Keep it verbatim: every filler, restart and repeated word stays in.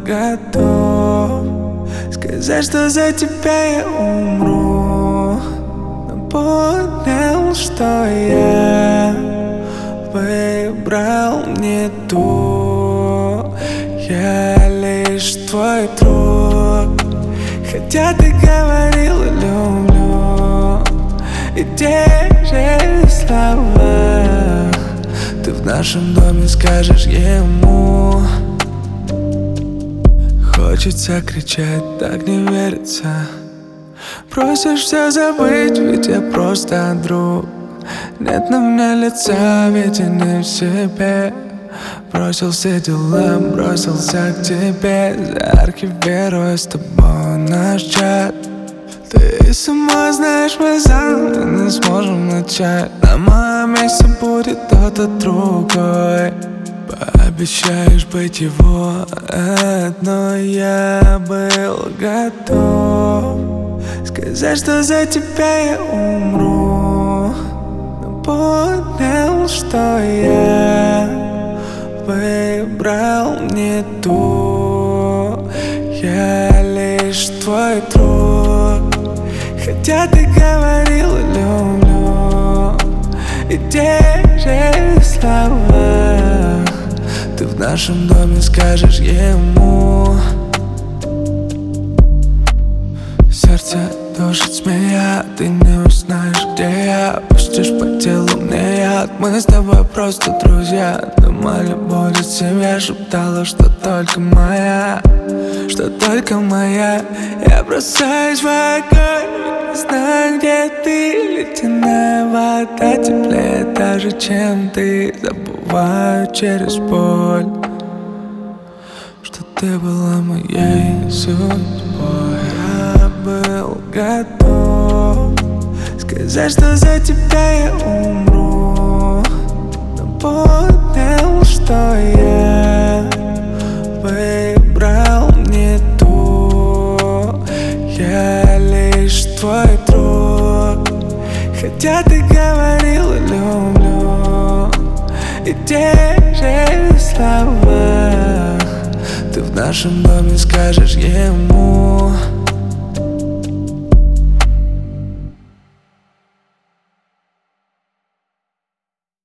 готов сказать, что за тебя я умру, но понял, что я выбрал не ту. Я лишь твой друг, хотя ты говорила люблю, и те же слова ты в нашем доме скажешь ему. Хочется кричать, так не верится. Просишь все забыть, ведь я просто друг. Нет на мне лица, ведь я не в себе. Бросил все дела, бросился к тебе. Заархивируя с тобой наш чат. Ты сама знаешь мой зам, мы не сможем начать. На моем месте будет кто-то другой. Пообещаешь быть его, но я был готов сказать, что за тебя я умру, но понял, что я выбрал не ту. Я лишь твой друг, хотя ты говорила люблю, и те же слова ты в нашем доме скажешь ему. Сердце душит змея, ты не узнаешь, где я. Пустишь по телу мне яд, мы с тобой просто друзья. Думали, будет семья, шептала, что только моя, что только моя. Я бросаюсь в огонь, не знаю, где ты. Ледяная вода теплее даже, чем ты. Забываю через боль, что ты была моей судьбой. Я был готов сказать, что за тебя я умру, но понял, что я выбрал не ту. Я лишь твой друг, хотя ты говорила люблю, и те же слова ты в нашем доме скажешь ему.